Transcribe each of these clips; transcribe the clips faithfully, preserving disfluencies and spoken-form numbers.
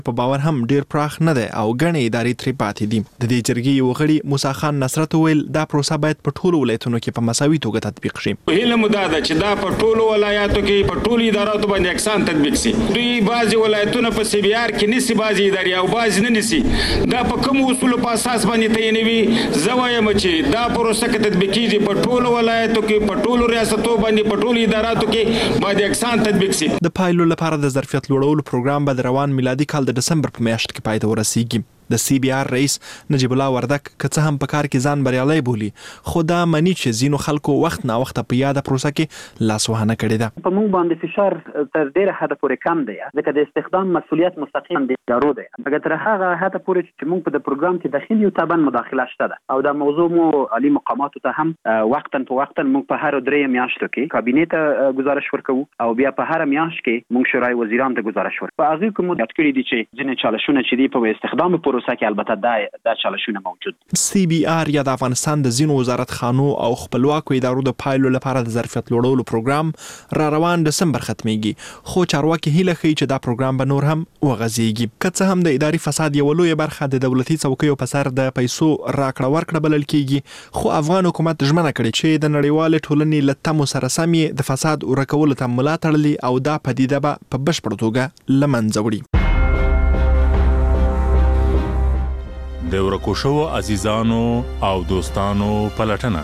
په باور هم ډیر پراخ نه دی او ګڼې ادارې ترې پاتې دي. د دې جرګې یو غړي موسی خان نصرت ویل دا پروسه باید په ټولو ولایتونو کې په مساوي توګه تطبیق شي. هیله مو دا ده چې دا په ټولو ولایتونو کې په ټولو اداراتو باندې یکسان تطبیق شي. دوی بعضي ولایتونه په سی بي آر کې نسی بعضي ادارې او بعضي نه نسی. دا په کوم اصولو په اساس باندې تعینوي. زه وایم چې دا پروسه کې تطبیق کیږي په ټولو ولایتونو کې په ټولو ریاستونو باندې په ټولو اداراتو کې باید یکسان تطبیق شي. د پایلو لپاره د ظرفیت لوړولو پروګرام به د روان میلادي کال د دسمبر په میاشت کې پای ته ورسیږي. د سی بي آر رئیس نجیب الله وردک که څه هم په کار کې ځان بریالی بولي خو دا مني چې ځینو خلکو وخت نا وخت په یاده پروسه کې لاسوهنه کړې ده. په موږ باندې فشار تر ډیره حده پورې کم دی ځکه د استخدام مسؤلیت مستقیم د ادارو دی. هغه تر هغه حده پورې چې موږ په د پروګرام کې داخلي یو طبعا مداخله شته ده او دا موضوع مو عالی مقاماتو ته هم وقتا په وخت موږ په هر درې میاشتو کې کابینه ته گزارش ورکوو او بیا په هر میاشت کې موږ شورای وزیران ته گزارش ورکوو. په هغه کې مو یاد کړی دي چې ځینې چالشونه چې دی په استخدام پروسه کې البته دا دا چالشونه موجود. سی بي آر یا د افغانستان د ځینو وزارت خانو او خپلواکو ادارو د پایلو لپاره د ظرفیت لوړولو پروګرام را روان دسمبر ختميږي خو چارواکي هیله کوي چې دا پروګرام به نور هم وغځيږي. که څه هم د اداري فساد یو لوی برخه د دولتي څوکیو په سر د پیسو راکړه ورکړه بلل کیږي خو افغان حکومت ژمنه کړې چې د نړیوال ټولنې له تمو سره سمې د فساد ورکولو ته ملاتړ او دا پدیده به په بشپړ توګه لمنځه وړي. د ورکو شوو عزیزانو او دوستانو پلټنه.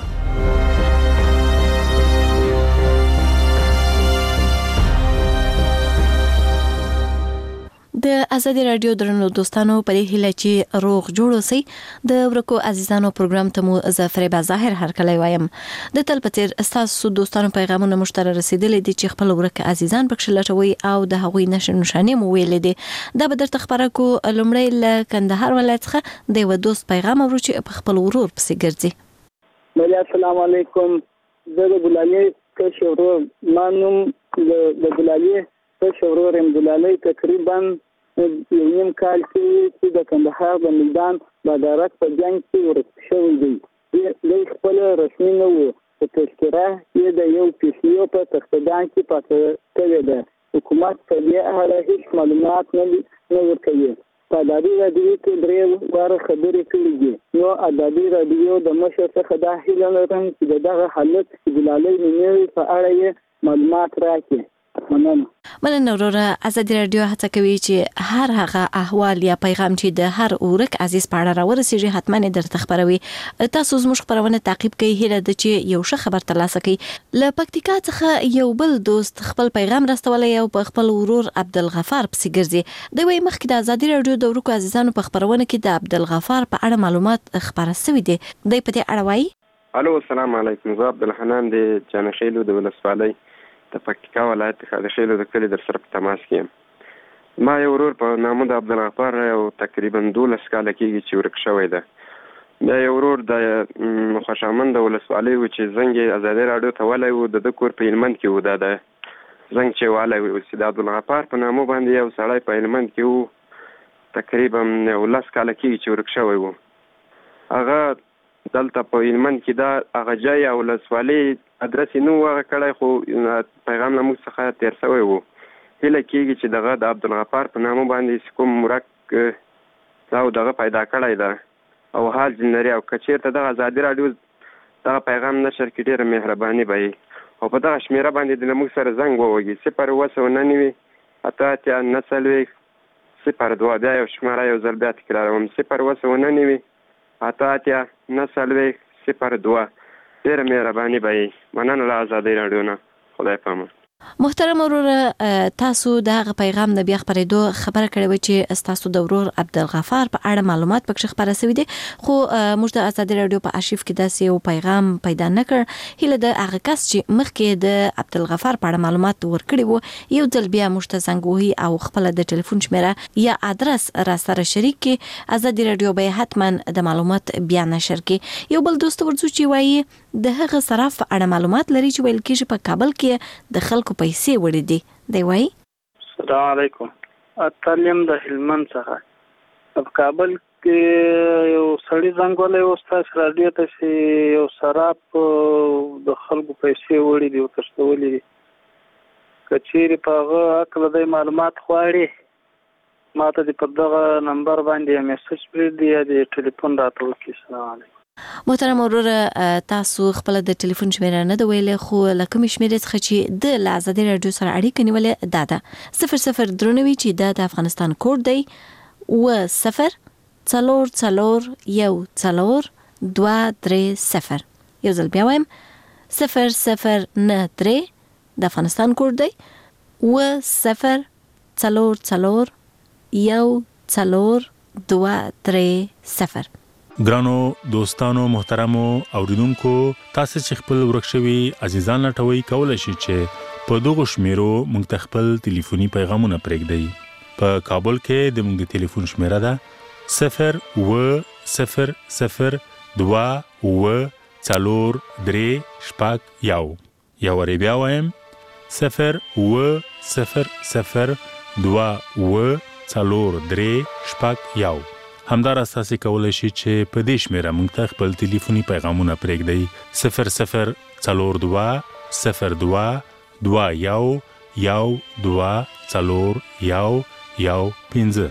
د ازادي رادیو درنو دوستانو په هیله چې روغ جوړ اوسئ. د ورکو عزیزانو پروګرام ته مو ظفر بظاهر هر کله وایم. د تل پتیر تاسو دوستانو پیغامونه مشترک رسیدلې دي چې خپل ورکه عزیزان پکښ لټوي او د هغوی نشه نشانه مو ویلې دي. دا به درته خبره کو لمړی ل کندهار ولایت څخه د و دوست پیغام ورو چې خپل ورور پسې ګرځي. ملي السلام علیکم. زه د بلالي کشورور مانوم د بلالي کشورور ام بلالي تقریبا یو نیم کال کې چې د کندهار د میدان بادارک په جنګ کې ورک شوی دی. دوی خپل رسمي نه وو په تذکره کې د یو پیسیو په تختدان کې پاتې کړی ده. حکومت په دې اړه هیڅ معلومات نه ورکوي. په ازادي رادیو کې درې واره خبرې کړې دي. نو ازادي رادیو د مشر څخه دا هیله لرم چې دغه حالت بلالي نومي په اړه یې معلومات راکړي. مننه وروره. ازادي رادیو هڅه کوي چې هر هغه احوال یا پیغام چې د هر اورک عزیز په اړه راورسیږي حتما درته خبروي. تاسو زموږ خبرونه تعقیب کوئ. هیله ده چې یو ښه خبر ترلاسه کړئ. له پکتیکا څخه یو بل دوست خپل پیغام راستولی او په خپل ورور عبدالغفار پسې ګرځي. دوی وايي مخکې د ازادي رادیو د ورکو عزیزانو په خبرونه کې د عبدالغفار په اړه معلومات خبره شوي دي. دوی په دې اړه وايي. الو السلام علیکم. زه عبدالحنان د جانخیلو د ولسوالۍ د پکتیکا ولایت د خیلو د کلي در سره په تماس کې یم. ما یو ورور په نامه د عبدالغفار یو تقریبا دولس کاله کېږي چې ورک شوی ده. بیا یو ورور د خوشامند د ولسوالۍ و چې زنګ یې ازادي راډیو ته ولی و. د ده کور په هلمند کې و. دا د زنګ چې والی و چې د عبدالغفار په نامه باندې یو سړی په هلمند کې و تقریبا یو لس کاله کېږي چې ورک شوی و. هغه دلته په هلمند کې دا هغه ځای او ولسوالۍ ادرس یې نه و هغه کړی خو پیغام له موږ څخه تېر شوی و. هیله کېږي چې دغه د عبدالغفار په نامه باندې کوم ورک دا او دغه پیدا کړی ده او حال ځین لري او که چېرته دغه ازادي راډیو دغه پیغام نشر کړي ډېره مهرباني به وي او په دغه شمېره باندې د له موږ سره زنګ ووهي. صفر اوه سوه نهه نوي اته اتیا نهه څلوېښت صفر دوه. بیا یو شمېره یو ځل بیا تکراروم. صفر اوه سوه نهه نوي اته اتیا نهه څلوېښت صفر دوه. ډېره مهرباني به وي. مننه له ازادي راډیو نه. خدای پامان. محترم وروره تاسو د هغه پیغام د بیا خبرېدو خبره کړې وه چې ستاسو د ورور عبدالغفار په اړه معلومات پکښې خپاره شوي دي خو موږ د ازادي راډیو په آرشیف کې داسې یو پیغام پیدا نه کړ. هیله د هغه کس چې مخکې د عبدالغفار په اړه معلومات ورکړي وو یو ځل بیا موږ ته زنګ وهي او خپله د ټلیفون شمېره یا ادرس را سره شریک کړي. ازادي راډیو به حتما د معلومات بیا نشر کړي. یو بل دوست ورځو چې وایي د هغه صراف په اړه معلومات لري چې ویل کېږي په کابل کې د خلکو پیسې وړي دي. دی وایي السلام علیکم. اتلیم د هلمند څخه په کابل کې یو سړي زنګ ولی و ستاسو راډیو ته چې یو صراف د خلکو پیسې وړي دي او تښتولي دي. که چیرې په هغه هکله دی معلومات غواړي ماته د په دغه نمبر باندې میسج پرېږدي یا د ټلیفون راته وکړي. السلام علیکم. محترم ورور تاسو خپل د ټلیفون شمیره نه د ویلې خو لکه مشمیره څخه چې د لازدي رادیو سره اړیکه نیولې دا ده صفر صفر درنوي چې د افغانستان کوډ دی و صفر څلور څلور یو څلور دوه درې صفر. یو ځل بیا وایم صفر صفر نه درې د افغانستان کوډ دی و صفر څلور څلور یو څلور دوه درې صفر. ګرانو دوستانو محترمو اوریدونکو تاسو چې خپل ورکشوي عزیزان لټوي کولای شئ چې په دغه شمیرو موږ ته خپل ټلیفوني پیغامونه پرېږدئ. په کابل کې د موږ د ټلیفون شمیره ده صفر و صفر صفر دوه و څلور درې شپږ یو. یو ری بیا وایم صفر و صفر صفر دوه و څلور درې شپږ یو. همدار اساسي کولای شي چې په دې شمیره موږ ته خپل ټلیفوني پیغامونه پرېږدئ صفر صفر څلور دوه صفر دوه دوه یو یو دوه څلور یو یو پنځه.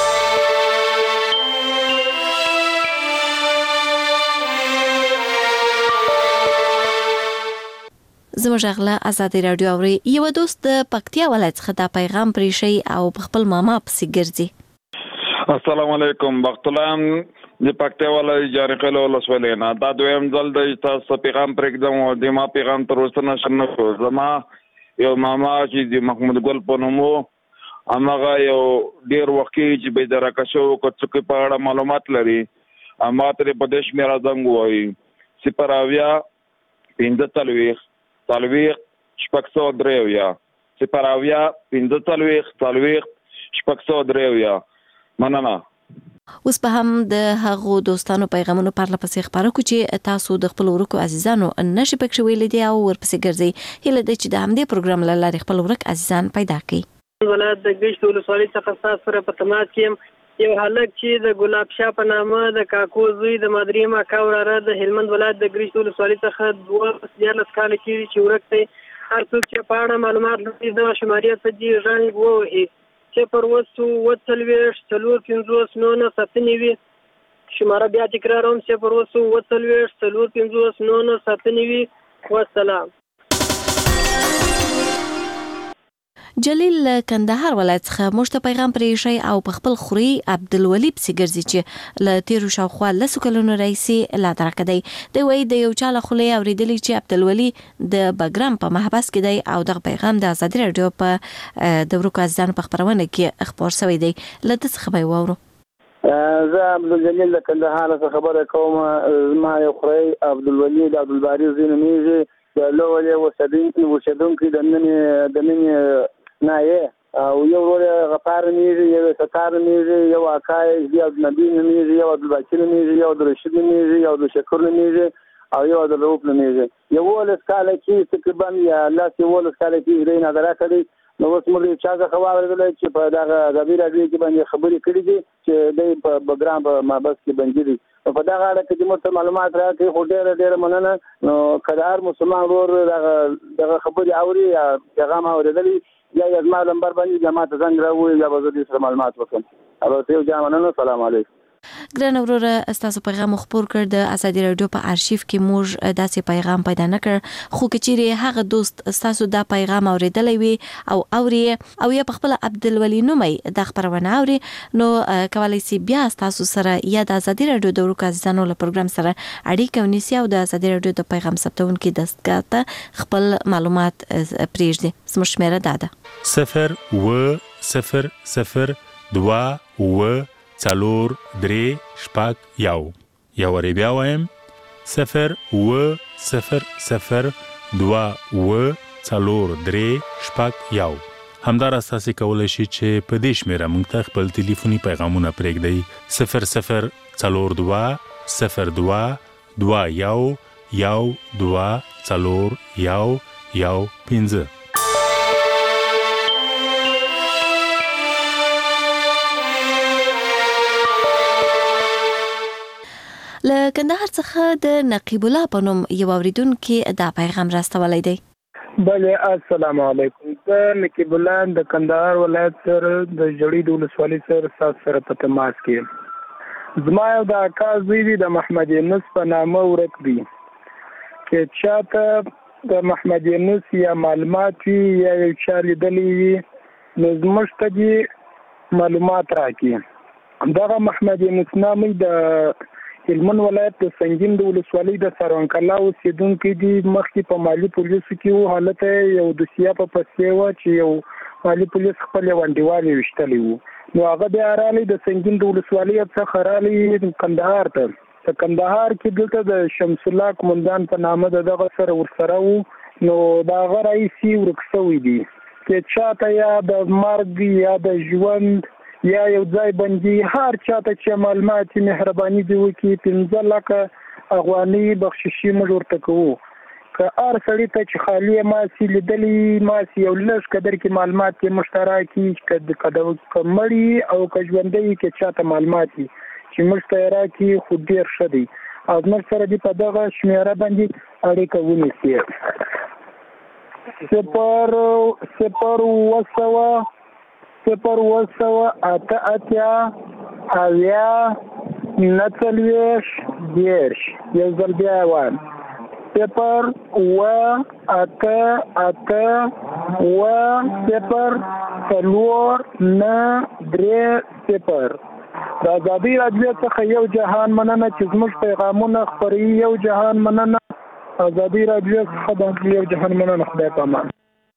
زموږ غلا آزادي رادیو اوري یو دوست د پکتیا ولایت څخه دا پیغام پرېښی او په خپل ماما پسې ګرځي. السلام علیکم. بختلام د پکتیا ولایت جارقل ولسوالۍ نه دا دویم ځل د تاسو پیغام پرېږدم او د ما پیغام تر اوسه نشم شو. زما یو ماما چې د محمود ګل په نوم و هغه یو ډېر وخت چې بېدرکه شو که څوک په اړه معلومات لري ما ترې په دې شمېره زنګ ووایي صفر اویا پنځه څلوېښت څلوېښت شپږ سوه درې اویا صفر اویا پنځه څلوېښت څلوېښت شپږ سوه درې اویا. مننه. اوس په هم د هغو دوستانو پیغامونو پرله پسې خبرو کو چې تاسو د خپل ورکو عزیزانو نشي پکښ ویل دي او ورپسې ګرځي هله د چې د همدې پروګرام لاره خپل ورک عزیزان پیدا کړي. ولادت د ګشت ولسوالۍ څخه تاسو سره په تماس کې یو هلک چې د ګلاب شاه په نامه د کاکو زوی د مدري ما کاوره د هلمند ولایت د ګشت ولسوالۍ څخه دوه دیارلس کاله کېږي چې ورک دی. هر څوک چې په اړه معلومات لري د شماریه ته دي رنګ ووهي صفر وسو وڅلوېښت څلور پنځوس نهه سات نوي. شماره بیا تکراروم صفر وسو وڅلوېښت څلور پنځوس نهه سات نوي. والسلام. جلیل کندهار ولایت څخه موږ ته پیغام پرېښی او په خپل خوري عبدالولي پسې ګرځي چې له تیرو شاوخوا لسو کلونو راهیسې لا درکه دی. دی وایي د یو چا له خولې اورېدلي چې عبدالولي د بګرام په محبس کې دی او دغه پیغام د ازادي راډیو په د ورکو عزیزانو په خپرونه کې خپور شوی دی. له ده څخه به یې واورو. زه عبدالجلیل د کندهار څخه خبره کوم. زما یو خوري عبدالولي د عبدالباري زوی نومېږي د لوړې اوسېدونکی د نن د نن نه او یو ورور غفار نومېږي یو ستار نومېږي یو اکای یو نبی نومېږي یو عبدالباقي نومېږي یو عبدالرشید نومېږي یو عبدالشکور نومېږي او یو عبدالرؤف نومېږي. یولس کاله کې تقریبا یا لاس یولس کاله کې هیرې نادره کړې. نو اوس موږ چا څخه واورېدلی چې په دغه ازادي راډیو کې باندې خبرې کړي دي چې دی په بګرام په محبس کې بندي دي. په دغه اړه کې موږ ته معلومات راکړي خو ډېره ډېره مننه. نو که د هر مسلمان ورور دغه دغه خبرې اوري یا پیغام اورېدلی یا یې زما نمبر باندې یا ما ته زنګ راووایي یا به زه دې سره معلومات وکړم. البته یو جا مننه. سلام علیکم. ګرانه وروره ستاسو پیغام خپور کړ د ازادي راډیو په ارشیف کې موږ داسې پیغام پیدا نه کړ خو که چیرې هغه دوست ستاسو دا پیغام اوریدلی وي او اوري او یا په خپل عبدالولي نومي د خبرونه اوري نو کولی شي بیا ستاسو سره یا د ازادي راډیو د ورکو عزیزانو له پروګرام سره اړیکه ونیسي او د ازادي راډیو د پیغام ثبتونکي دستګاه ته خپل معلومات پرېږدي. زموږ شمیره دا ده صفر و صفر صفر دوه و څلور درې شپږ یو. یو ری بیا وایم صفر و صفر صفر دوه و څلور درې شپږ یو. همدار اساسي کولای شي چې په دې شمیره موږ ته خپل ټلیفوني پیغامونه پرېږدئ صفر صفر څلور دوه صفر دوه دوه یو یو دوه څلور یو یو پنځه. له کندهار څخه د نقیب الله په نوم یو اوریدونکي دا پیغام راستولی دی. بله السلام علیکم. نقیب الله د کندهار ولایت سره د جړی د ولسوالۍ سره سات سره په تماس کې زما یو د اکا زوی دی د محمد یونس په نامه ورک دی چې چاته د محمد یونس یا معلومات وي یا یو چا لیدلی وي نو زموږ ته دې معلومات راکړي. دغه محمد یونس نامې د هلمند ولایت د سنگین د ولسوالۍ د سروان کلا اوسېدونکی دی. مخکې په مالي پولیسو کې و، حالت یو دوسیه په پسې وه چې یو مالي پولیس خپل یو انډیوال یې ویشتلی و. نو هغه بیا رالی د سنگین د ولسوالۍ څخه رالی کندهار ته. په کندهار کې دلته د شمس الله قومندان په نامه د دغه سره ورسره و. نو د هغه رئیس یې ورک شوی دی چې چاته یا د مرګ یا د ژوند یا یو ځای بندي هر چاته چې معلومات مهرباني دی وکړي پنځه لکه افغانۍ بخششي موږ ورته کوو. که هر سړي ته چې خالي ماسي لیدلی ماسي یو لږ قدر کې معلومات یې مشترکي که مړي او که ژوندی کې چاته معلومات وي چې موږ ته یې راکړي خو ډېر ښه دی او موږ سره دې په دغه شمېره باندې اړیکه ونیسي. صفر صفر اوه سوه صفر اوه سوه اته اتیا اویا نهه څلوېښت دېرش. یو ځل بیا یې وایم صفر اوه اته اته اوه صفر څلور نهه درې صفر. د ازادۍ راډیو څخه یو جهان مننه چې زموږ پیغامونه خپروي. یو جهان مننه. ازادۍ راډیو څخه د یو جهان مننه. خدای په امان.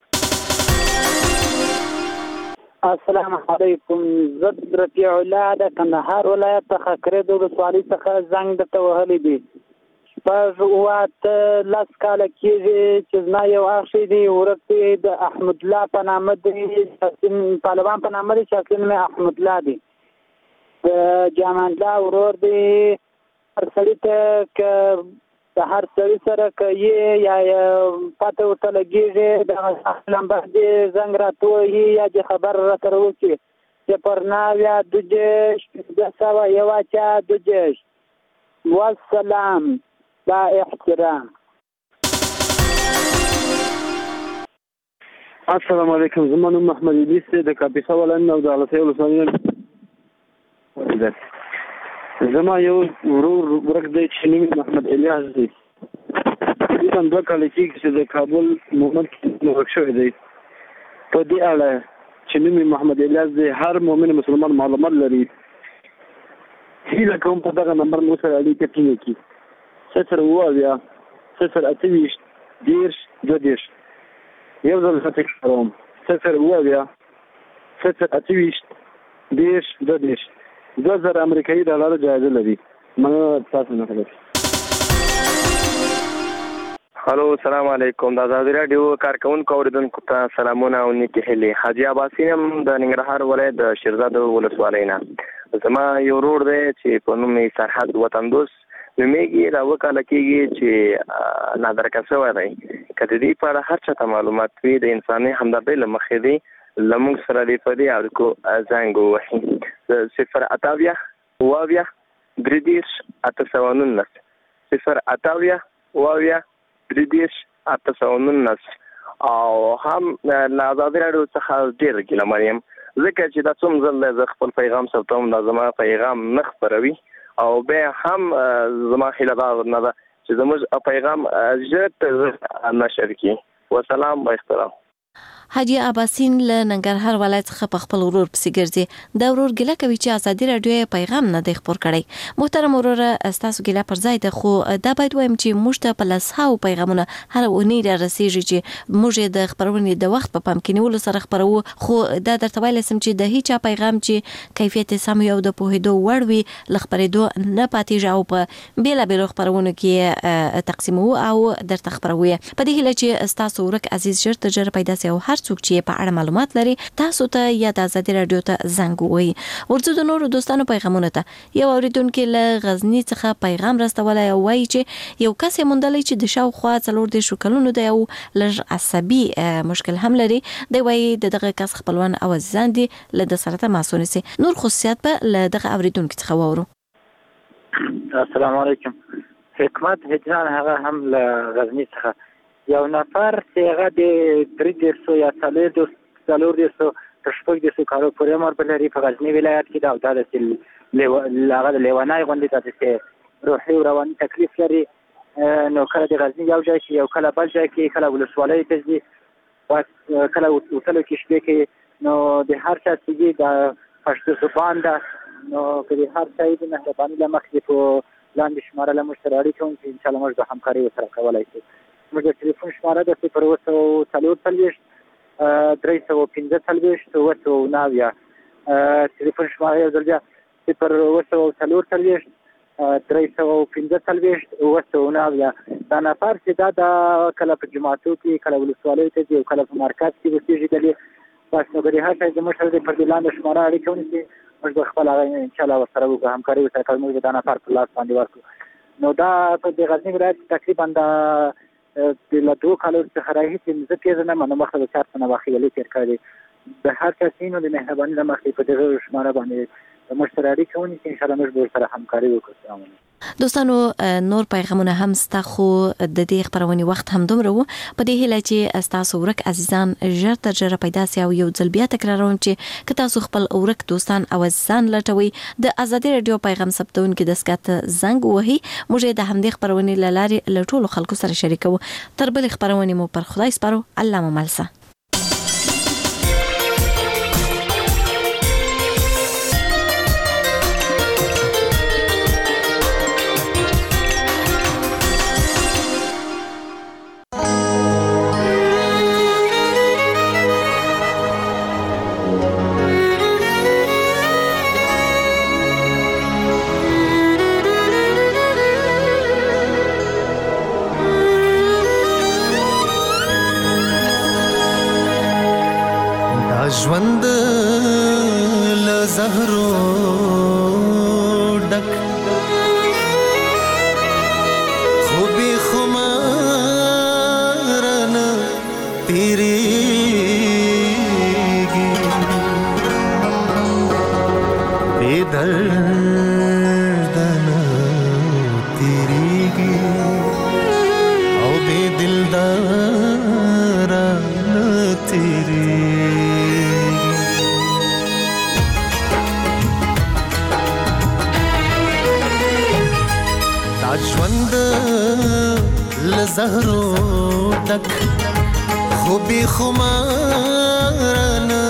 السلام علیکم. زه رفیع الله د کندهار ولایت څخه کرې د ولسوالۍ څخه زنګ درته وهلی دی. شپږ اوه اته لس کاله کېږي چې زما یو اخ دی ورک دی د احمدالله په نامه دی، طالبان په نامه دی چې اصلي نوم یې احمدالله دی. د جامع الله ورور دی. هر سړي ته که د هر سړي سره که یې یا پته ورته لګېږي دغه لمبر دې زنګ راته ووهي یا دې خبر راته راوکړي صفر نهه دوه دېرش پنځه سوه یو اتیا دوه دېرش. والسلام. با احترام. السلام علیکم. زما نوم محمد ادریس دی د کاپیسا ولایت او د علتۍ ولسوالۍ. زما یو ورور ورک دی چې نوم محمد الیاس دی. تقریبا دوه کاله کېږي چې د کابل مومند کې ورک شوی دی. په دې اړه چې نوم محمد الیاس دی هر مؤمن مسلمان معلومات لري. هیله کوم په دغه نمبر مو سره اړیکه ټینګه کړي. صفر اوه اویا صفر اته ویشت دېرش دوه دېرش. یو ځل تکراروم صفر اوه اویا صفر اته ویشت دېرش دوه دېرش. دوه زره امریکایي ډالر جایزه لري. مننه تاسو نه خبر. هلو السلام علیکم. د ازادۍ راډیو کارکونکو اوریدونکو ته سلامونه او نیکې هیلې. حاجي عباسین یم د ننګرهار ولایت د شیرزاد ولسوالۍ نه. زما یو ورور دی چې په نوم یې سرحد وطن دوست نومیږي. را اوه کاله کېږي چې نادرکه شوی دی. که د دې په اړه هر چاته معلومات وي د انساني همدردۍ له مخې دی له موږ سره دې په دې اړیکو زنګ ووهي. صفر اته اویا اوه اویا درې دېرش اته سوه نولس. صفر اته اویا اوه اویا درې دېرش اته سوه نولس. او هم له ازادۍ راډیو څخه ډېره ګیله من یم ځکه چې دا څوم ځل دی زه خپل پیغام ثبتوم دا زما پیغام نه خپروي او بیا هم زما هیله دا نه ده چې زموږ پیغام ژر تر ژره نشر کړي. وسلام با احترام. حاجي عباسین له ننګرهار ولایت څخه په خپل ورور پسې ګرځي. دا ورور ګیله کوي چې ازادي راډیو پیغام نه دی خپور کړی. محترم وروره ستاسو ګیله پر ځای ده خو دا باید وایم چې موږ ته په لسهاو پیغامونه هر اونۍ را رسیږي چې موږ د خپرونې د وخت په پام کې نیولو سره خپروو. خو دا درته ویلی سم چې د هیچا پیغام چې کیفیت سم یو د پوهېدو وړ وي له خپرېدو نه پاتېږي او په بېلابېلو خپرونو کې تقسیموو او درته خپروو. په دې هیله چې ستاسو ورک عزیز ژر تر ژره پیدا سي او هر څوک چې په اړه معلومات لري تاسو ته یا د ازادي راډیو ته زنګ ووهي. ورځو د نورو دوستانو پیغامونه ته یو اوریدونکي له غزني څخه پیغام راستولی او وایي چې یو کس یې موندلی چې د شاوخوا څلور دېرشو کلونو دی او لږ عصبي مشکل هم لري. دی وایي د دغه کس خپلوان او عزیزان دي له ده سره تماس ونیسي. نور خصوصیات به له دغه اوریدونکي څخه واورو. السلام علیکم. حکمت هجران هغه هم له غزني څخه یو نفر چې هغه د درې دېرشو یا څلور څلور دېرشو تر شپږ دېرشو کالو پورې عمر به لري په غزني ولایت کې ده او دا داسې هغه د لیونی غوندې داسې روحي او رواني تکلیف لري. نو کله د غزني یو ځای کې یو کله بل ځای کې کله ولسوالۍ ته ځي کله وتلو کې شپې کې نو د هر چا چې د پښتو زبان ده نو که د هر چا د مهرباني له مخې په لاندې شماره له موږ سره اړیکه ونیسي انشاءالله موږ به همکاري ورسره کولی شو. موږ د ټلیفون شماره ده صفر اوه سوه څلور څلوېښت درې سوه پنځه څلوېښت اوه سوه نهه اویا. ټلیفون شماره یو ځل بیا صفر اوه سوه څلور څلوېښت درې سوه پنځه څلوېښت اوه سوه نهه اویا. دا نفر چې دا د کله په جوماتو کې کله ولسوالیو ته ځي او کله په مرکز کې اوسېږي دلې بس نو که د هر شی زموږ سره د پر دې لاندې شماره اړیکه ونیسي موږ به خپل هغه انشاءالله ورسره وکړو همکاري ورسره کوو موږ به دا نفر په لاس باندې ورکړو. نو دا په د غزني ولایت تقریبا د له دوو کالو څخه راهیسې زه پېژنم نو مخته د چار سنه واقعیالي تېر کړی دی. د هر چا چې نو د مهرباني له مخې په دغه شماره باندې موږ سره اړیکه ونیسي انشاءالله موږ به ورسره همکاري وکړو. دوستانو نور پیغامونه هم ستا خو د دې خبرونې وخت هم دومره وو په دې هیله چې تاسو ورک عزیزان ژر تر ژره پیدا سي او یو ځل بیا تکراروم چې که تاسو خپل ورک دوستان او عزیزان لټوي د ازادي رادیو پیغام ثبتونکو د سکات زنګ وهي موږ د همدې خبرونې لارې له ټولو خلکو سره شریکو. تر بل خبرونې مو پر خدای سپارو. الله مو ملسه. ژوند له زهرو ډک خو بې خماره نه تېرېږي بې درده نه تېرېږي او بې دلداره نه تېرېږي. ژوند له زهرو ډک خو بې خماره نه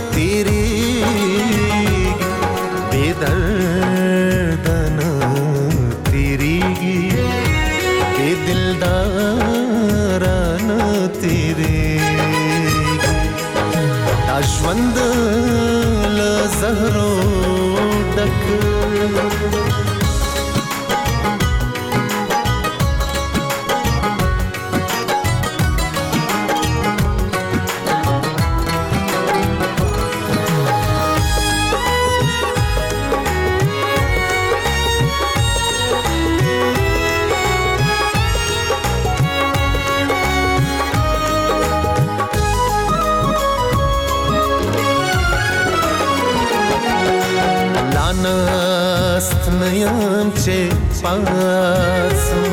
تېرېږي بې درده نه تېرېږي بې دلداره نه تېرېږي. دا ژوند له زهرو ډک نست نیم چې پاسم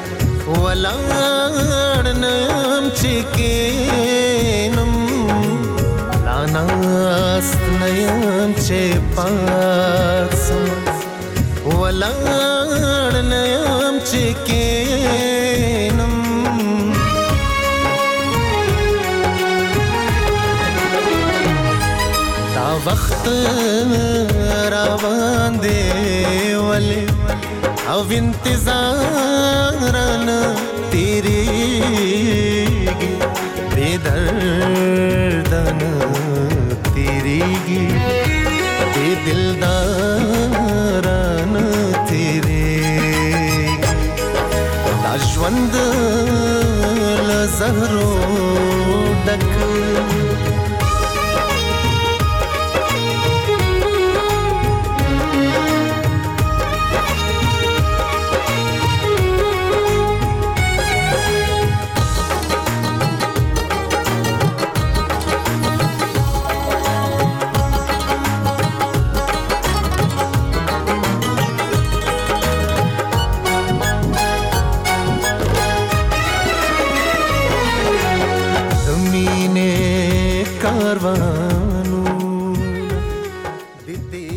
ولاړ نیم چې کینم لا نست نیم چې پاسم ولاړ نیم چې کینم دا وخت روان دی ولی او انتظارن تیریگی بے دردن تیریگی بے دلدارن تیریگی دا ژوند لزهرو